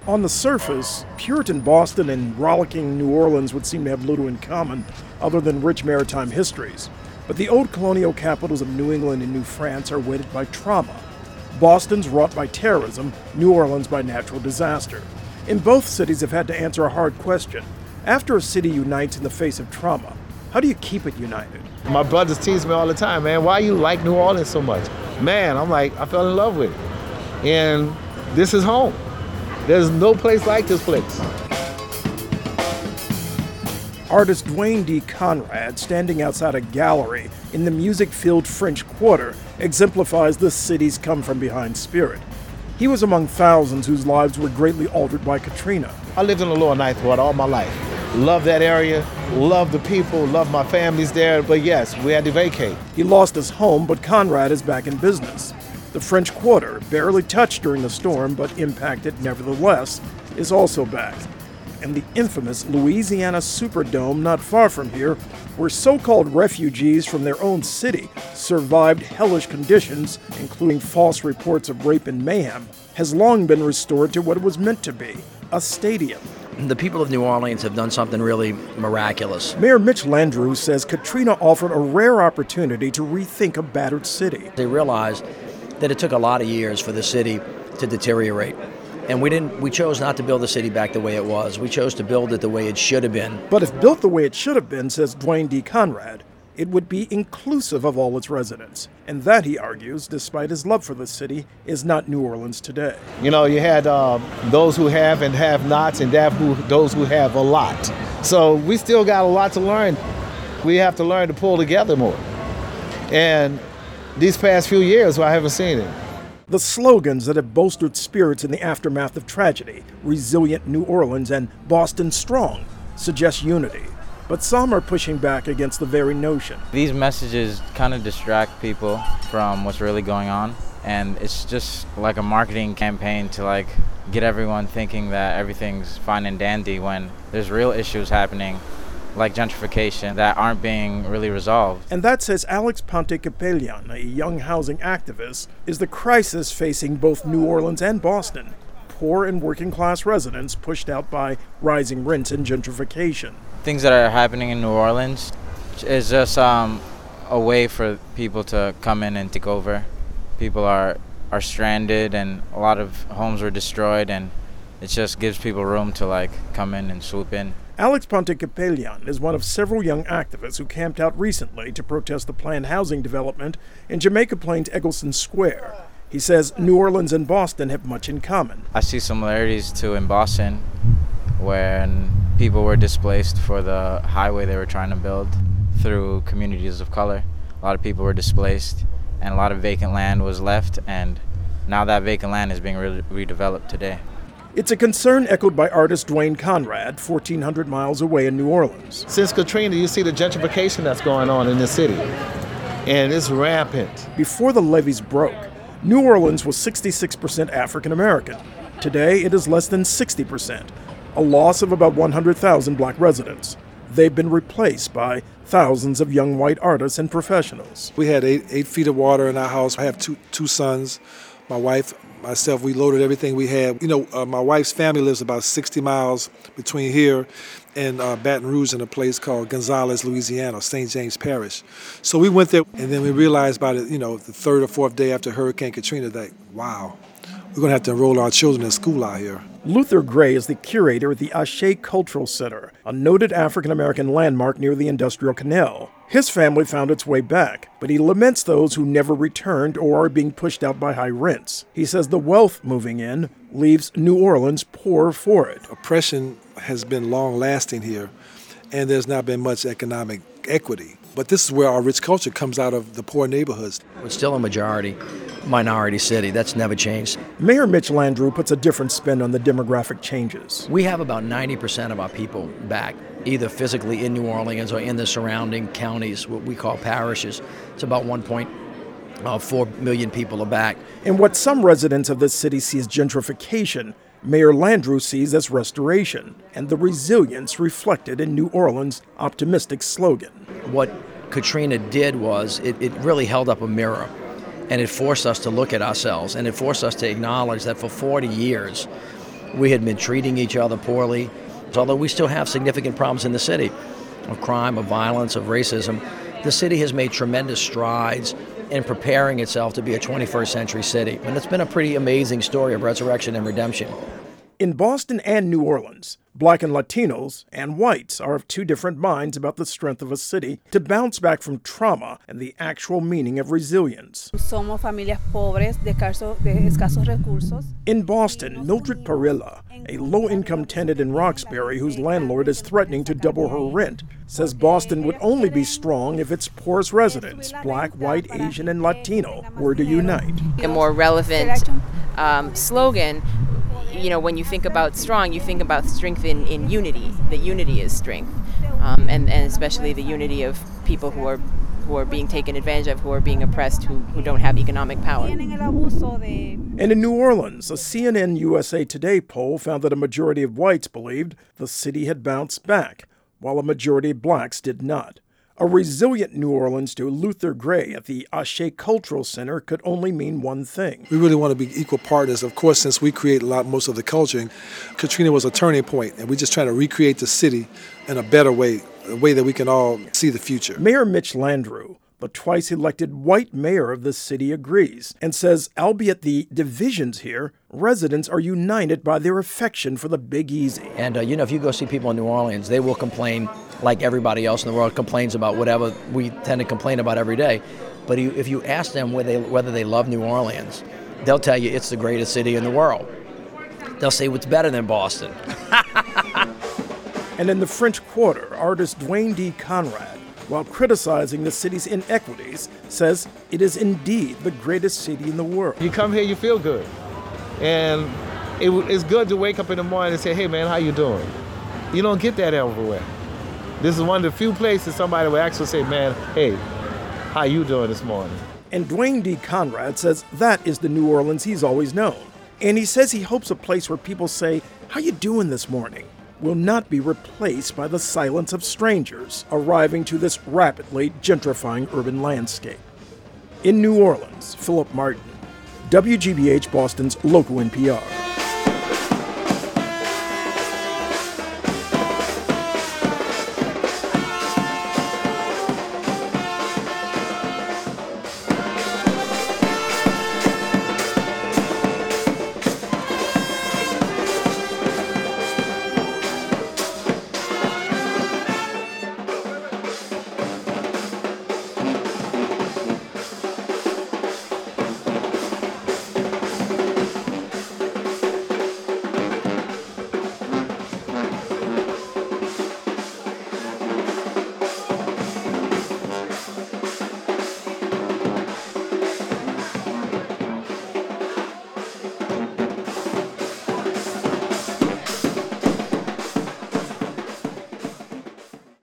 On the surface, Puritan Boston and rollicking New Orleans would seem to have little in common other than rich maritime histories. But the old colonial capitals of New England and New France are weighted by trauma. Boston's wrought by terrorism, New Orleans by natural disaster. And both cities have had to answer a hard question. After a city unites in the face of trauma, how do you keep it united? My brothers tease me all the time, man, why you like New Orleans so much? Man, I'm like, I fell in love with it. And this is home. There's no place like this place. Artist Dwayne D. Conrad, standing outside a gallery in the music-filled French Quarter, exemplifies the city's come-from-behind spirit. He was among thousands whose lives were greatly altered by Katrina. I lived in the Lower Ninth Ward all my life. Love that area, love the people, love my families there, but yes, we had to vacate. He lost his home, but Conrad is back in business. The French Quarter, barely touched during the storm but impacted nevertheless, is also back. And the infamous Louisiana Superdome not far from here, where so-called refugees from their own city survived hellish conditions, including false reports of rape and mayhem, has long been restored to what it was meant to be, a stadium. The people of New Orleans have done something really miraculous. Mayor Mitch Landrieu says Katrina offered a rare opportunity to rethink a battered city. They realized that it took a lot of years for the city to deteriorate. And we chose not to build the city back the way it was. We chose to build it the way it should have been. But if built the way it should have been, says Dwayne D. Conrad, it would be inclusive of all its residents. And that, he argues, despite his love for the city, is not New Orleans today. You know, you had those who have and have nots, and those who have a lot. So we still got a lot to learn. We have to learn to pull together more. And these past few years, I haven't seen it. The slogans that have bolstered spirits in the aftermath of tragedy, Resilient New Orleans and Boston Strong, suggest unity. But some are pushing back against the very notion. These messages kind of distract people from what's really going on. And it's just like a marketing campaign to get everyone thinking that everything's fine and dandy when there's real issues happening, like gentrification, that aren't being really resolved. And that, says Alex Ponte Capellan, a young housing activist, is the crisis facing both New Orleans and Boston. Poor and working class residents pushed out by rising rents and gentrification. Things that are happening in New Orleans is just a way for people to come in and take over. People are stranded and a lot of homes were destroyed, and it just gives people room to come in and swoop in. Alex Ponte Capellan is one of several young activists who camped out recently to protest the planned housing development in Jamaica Plains Eggleston Square. He says New Orleans and Boston have much in common. I see similarities too in Boston, when people were displaced for the highway they were trying to build through communities of color. A lot of people were displaced and a lot of vacant land was left, and now that vacant land is being redeveloped today. It's a concern echoed by artist Dwayne Conrad, 1,400 miles away in New Orleans. Since Katrina, you see the gentrification that's going on in this city, and it's rampant. Before the levees broke, New Orleans was 66% African American. Today, it is less than 60%, a loss of about 100,000 black residents. They've been replaced by thousands of young white artists and professionals. We had 8 feet of water in our house. I have two sons. My wife, myself, we loaded everything we had. My wife's family lives about 60 miles between here and Baton Rouge in a place called Gonzales, Louisiana, St. James Parish. So we went there, and then we realized by the third or fourth day after Hurricane Katrina that, wow, we're going to have to enroll our children in school out here. Luther Gray is the curator at the Ashe Cultural Center, a noted African-American landmark near the Industrial Canal. His family found its way back, but he laments those who never returned or are being pushed out by high rents. He says the wealth moving in leaves New Orleans poor for it. Oppression has been long-lasting here, and there's not been much economic equity. But this is where our rich culture comes out of the poor neighborhoods. It's still a minority city. That's never changed. Mayor Mitch Landrieu puts a different spin on the demographic changes. We have about 90% of our people back, either physically in New Orleans or in the surrounding counties, what we call parishes. It's about 1.4 million people are back. And what some residents of this city see as gentrification, Mayor Landrieu sees as restoration, and the resilience reflected in New Orleans' optimistic slogan. What Katrina did was it really held up a mirror, and it forced us to look at ourselves, and it forced us to acknowledge that for 40 years, We had been treating each other poorly. Although we still have significant problems in the city of crime, of violence, of racism, the city has made tremendous strides in preparing itself to be a 21st century city. And it's been a pretty amazing story of resurrection and redemption. In Boston and New Orleans, Black and Latinos and whites are of two different minds about the strength of a city to bounce back from trauma and the actual meaning of resilience. Somos familias pobres de escasos recursos. In Boston, Mildred Parilla, a low-income tenant in Roxbury whose landlord is threatening to double her rent, says Boston would only be strong if its poorest residents, Black, white, Asian, and Latino, were to unite. A more relevant slogan, you know, when you think about strong, you think about strength in unity. That unity is strength, and especially the unity of people who are being taken advantage of, who are being oppressed, who don't have economic power. And in New Orleans, a CNN USA Today poll found that a majority of whites believed the city had bounced back, while a majority of blacks did not. A resilient New Orleans to Luther Gray at the Ashe Cultural Center could only mean one thing. We really want to be equal partners. Of course, since we create most of the culture, Katrina was a turning point, and we're just trying to recreate the city in a better way, a way that we can all see the future. Mayor Mitch Landrieu, the twice-elected white mayor of the city, agrees and says, albeit the divisions here, residents are united by their affection for the Big Easy. And, if you go see people in New Orleans, they will complain like everybody else in the world complains about whatever we tend to complain about every day. But if you ask them whether they love New Orleans, they'll tell you it's the greatest city in the world. They'll say it's better than Boston. And in the French Quarter, artist Dwayne D. Conrad, while criticizing the city's inequities, says it is indeed the greatest city in the world. You come here, you feel good. And it's good to wake up in the morning and say, hey man, how you doing? You don't get that everywhere. This is one of the few places somebody will actually say, man, hey, how you doing this morning? And Dwayne D. Conrad says that is the New Orleans he's always known. And he says he hopes a place where people say, how you doing this morning, will not be replaced by the silence of strangers arriving to this rapidly gentrifying urban landscape. In New Orleans, Philip Martin, WGBH Boston's local NPR.